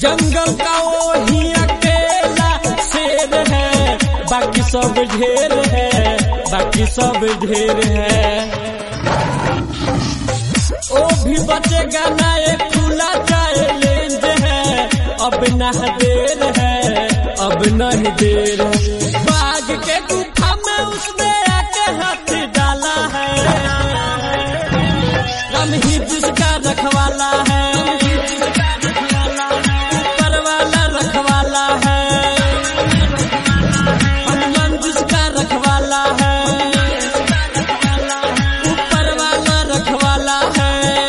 जंगल का वही अकेला शेर है, बाकी सब ढेर है, बाकी सब ढेर है। ओ भी बचेगा ना एक खुला चैलेंज है, अब न देर है, अब नहीं देर है। बाघ के गुफा में उसने आके हाथ डाला है, हम ही जिसका रखवाला है, ऊपर वाला रखवाला है, हनुमान जिसका रखवाला है, ऊपर वाला रखवाला है।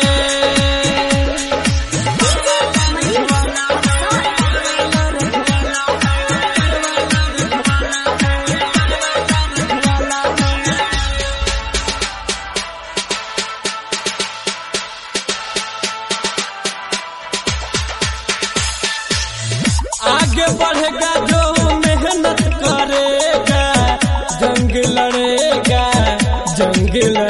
आगे बढ़ेगा जो मेहनत करेगा, जंग लड़ेगा, जंग